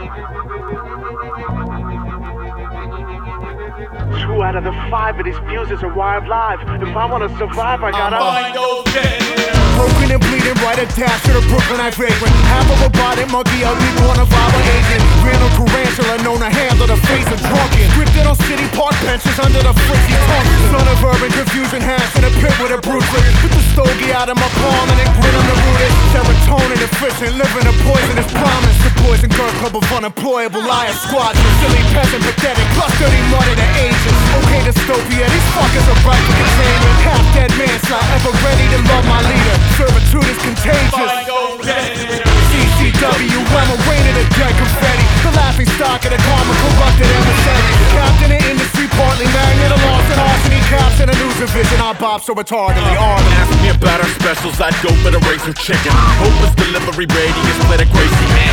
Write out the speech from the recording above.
Two out of the five of these fuses are wired live. If I wanna survive, I gotta find those dead. Broken and bleeding, right attached to the Brooklynite vagrant. Half of a body monkey, ugly born of our agent. Randall tarantula, known to handle the face of drunken. Scripted on city park benches under the fritzy tongue. Son of urban confusion, hash in a pit with a bruiser. With the stogie out of my palm and then grit on the rooted. Serotonin efficient, living a poisonous promise. The boys and girl club of unemployable liar squadron. Silly peasant, pathetic, plus dirty money to agents. Okay, dystopia, these fuckers are right for containment. Half dead manslaughter, ever ready to love my leader. Servitude is contagious. Find those dead. CCW, I'm a rain of the dead confetti. The laughing stock of the karma corrupted emissary. Captain of industry, partly magnet, a lost and arsony. Caps in a news division, I bob so retardedly armed. Ask me about our specials, I'd go for the razor chicken. Hopeless delivery radius, let it Gracie.